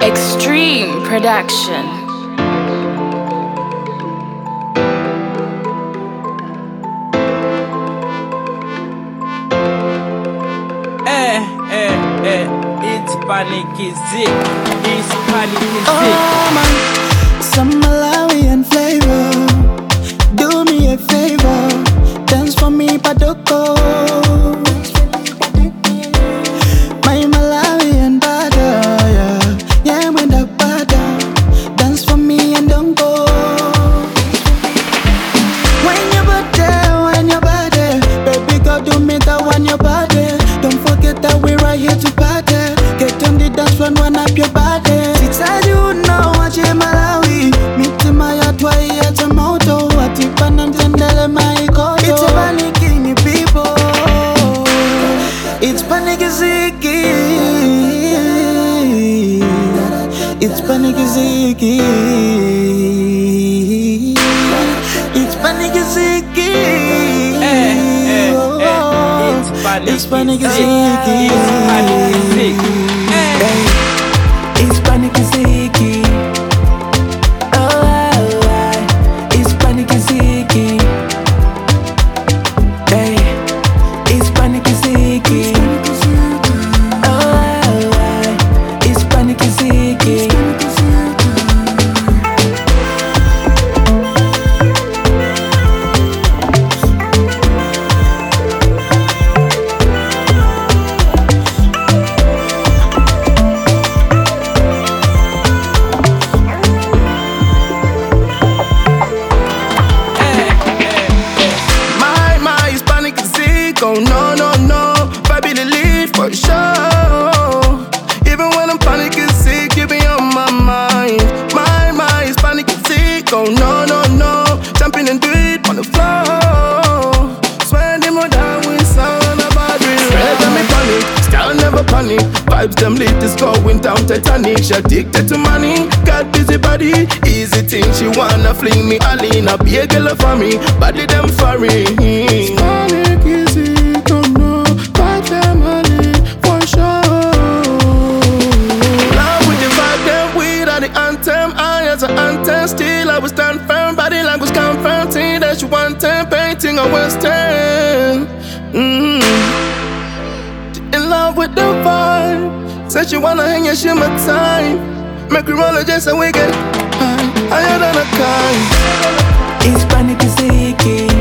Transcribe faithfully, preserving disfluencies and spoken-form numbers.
Extreme Production. Eh, eh, eh, it's Panicky Zik, it's Panicky Zik. Oh man, some Malawian flavor. Do me a favor, dance for me, Padoko. My Malawian bada, yeah, yeah, when the bada, dance for me and don't go. When your body, when your body, baby girl, do me that when your body. Don't forget that we're right here to party. Get on the dance floor, run up your body. It's as you know, watch it Malawi. Meet my atwai at a moto. What if I'm tendele my kodo? It's a panicking people. It's Panicky Ziki. It's Panicky Ziki. It's Panicky Ziki. Eh, eh, eh, it's Panicky It's Panicky Zik, Ziki. it's Panicky Zik. Eh. It's Panicky Ziki. Oh, oh, oh. It's Panicky Ziki. Hey, it's Panicky Ziki. Oh, oh, oh. It's Panicky Ziki. My, my, it's Panicky Ziki. Oh, no, no, no. Baby, the lead for sure. Even when I'm Panicky Ziki, you be on my mind. My, my, it's Panicky Ziki. Oh, no, no, no. Jumping and do it on the floor. Swear them more down with sound about real. Spread them me panic, still never panic. Vibes them lit is going down Titanic. She addicted to money, got busy body. Easy thing, she wanna fling me Alina. Be a girl for me, body them foreign. Panic easy, don't know. Vibe family, for sure. Love with the vibe, them weed are the anthem. I as an anthem, still I will stand firm. Body language confronting that you want ten, painting a western. Mm-hmm. In love with the vibe, said she wanna hang your shit my time. Make her roll just so we get high, higher than a kite. It's Panicky Ziki.